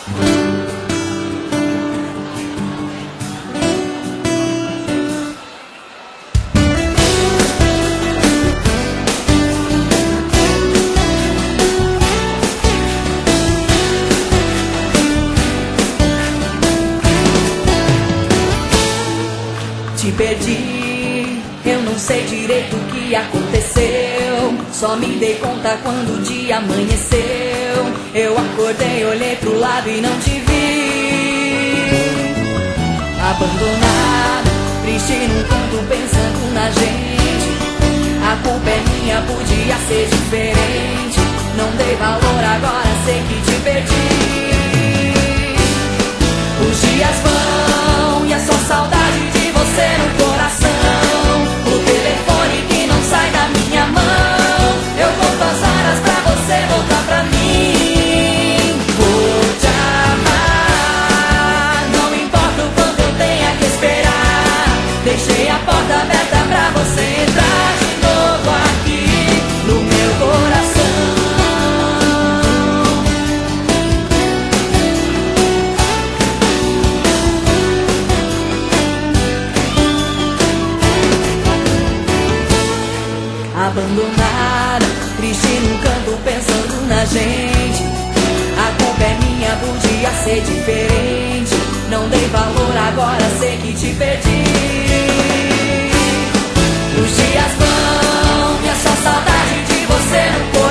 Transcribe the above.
Te perdi, eu não sei direito o que aconteceu. Só me dei conta quando o dia amanheceu. Eu acordei, olhei pro lado e não te vi. Abandonado, triste num canto pensando na gente. A culpa é minha, podia ser diferente. Não dei valor, agora sei que te perdi. Os dias vão e é só saudade de você no coração. O telefone que não sai da minha mão. Eu conto as horas pra você voltar pra mim. Vou te amar, não importa o quanto eu tenha que esperar. Deixei a porta aberta pra você entrar de novo aqui no meu coração. Abandonada, triste num canto pensando na gente. A culpa é minha, podia ser diferente. Não dei valor, agora sei que te perdi. Os dias vão e é só saudade de você no corpo.